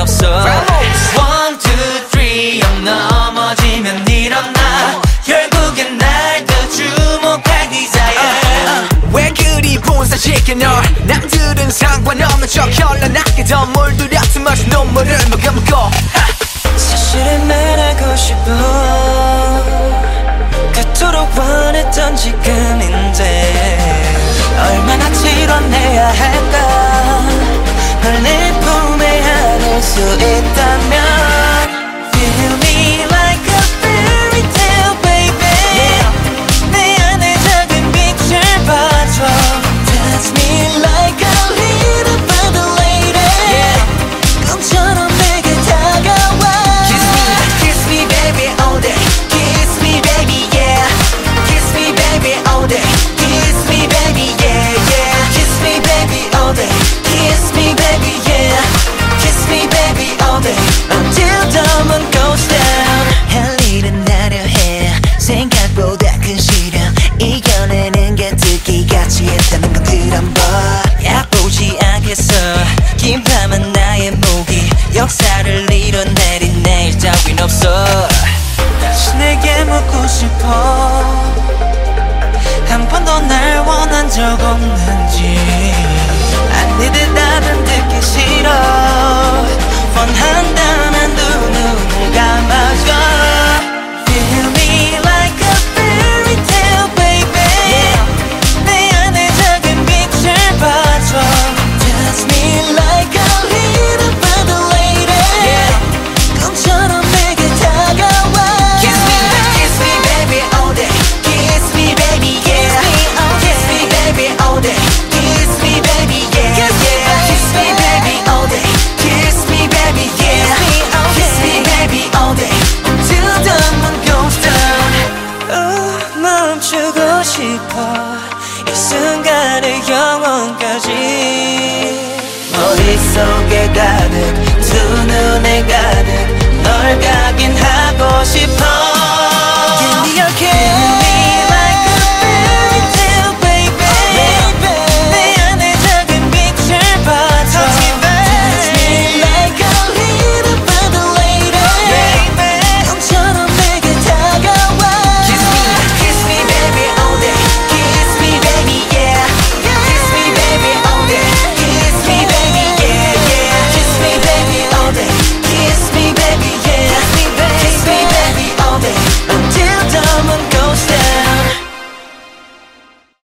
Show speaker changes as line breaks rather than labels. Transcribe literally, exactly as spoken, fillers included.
없어. One, two, three 영 넘어지면 일어나. 결국엔 날 더 주목할 desire.
왜 그리 본사시켜 널. 남들은 상관없는 척 현란하게 더 물들여 too much 눈물을 머금고.
사실은 말하고 싶어. 그토록 원했던 지금인데 얼마나 지뤄내야 할까. 널 내 품에 안을 수 있다면. Feel me like a fairy tale baby. yeah. 내 안에 작은 빛을 봐줘. Touch me like a little brother lady. yeah. 꿈처럼 내게 다가와. Kiss me, kiss me baby all day. Kiss me baby yeah. Kiss me baby all day. Kiss me baby yeah yeah. Kiss me baby all day. Kiss me baby yeah. Kiss me baby all day. Until the moon goes down. 할 일은 하려 해. 생각보다 큰 시련 이겨내는 게 특기같이 했다는 건 그런 법. 야보지 않겠어. 긴 밤은 나의 무기. 역사를 이뤄내린 내일 따윈 없어. 다시 내게 묻고 싶어. 한 번도 날 원한 적 없는지. I need it 나는 듣기 싫어.